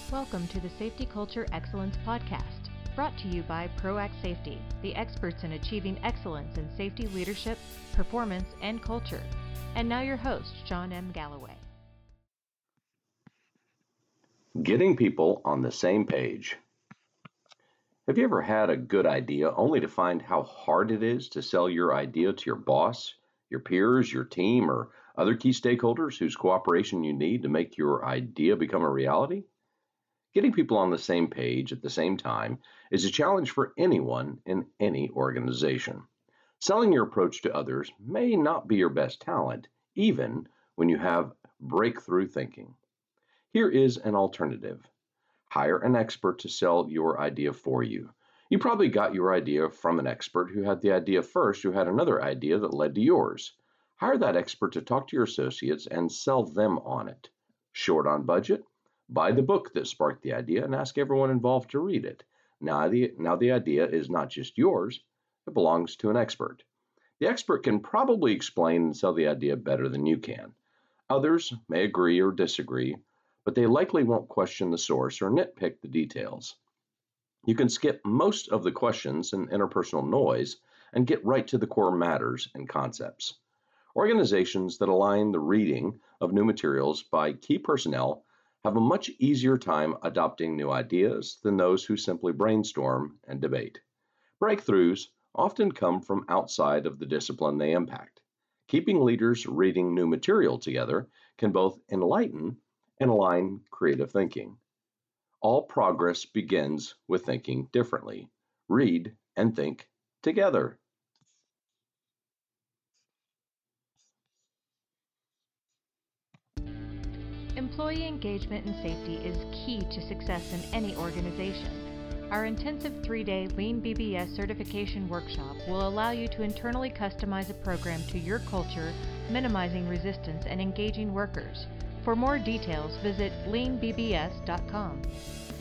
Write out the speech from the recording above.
Welcome to the Safety Culture Excellence Podcast, brought to you by ProAct Safety, the experts in achieving excellence in safety leadership, performance, and culture. And now your host, John M. Galloway. Getting people on the same page. Have you ever had a good idea only to find how hard it is to sell your idea to your boss, your peers, your team, or other key stakeholders whose cooperation you need to make your idea become a reality? Getting people on the same page at the same time is a challenge for anyone in any organization. Selling your approach to others may not be your best talent, even when you have breakthrough thinking. Here is an alternative. Hire an expert to sell your idea for you. You probably got your idea from an expert who had the idea first, who had another idea that led to yours. Hire that expert to talk to your associates and sell them on it. Short on budget? Buy the book that sparked the idea and ask everyone involved to read it. Now the idea is not just yours, it belongs to an expert. The expert can probably explain and sell the idea better than you can. Others may agree or disagree, but they likely won't question the source or nitpick the details. You can skip most of the questions and interpersonal noise and get right to the core matters and concepts. Organizations that align the reading of new materials by key personnel have a much easier time adopting new ideas than those who simply brainstorm and debate. Breakthroughs often come from outside of the discipline they impact. Keeping leaders reading new material together can both enlighten and align creative thinking. All progress begins with thinking differently. Read and think together. Employee engagement and safety is key to success in any organization. Our intensive 3-day Lean BBS certification workshop will allow you to internally customize a program to your culture, minimizing resistance and engaging workers. For more details, visit leanbbs.com.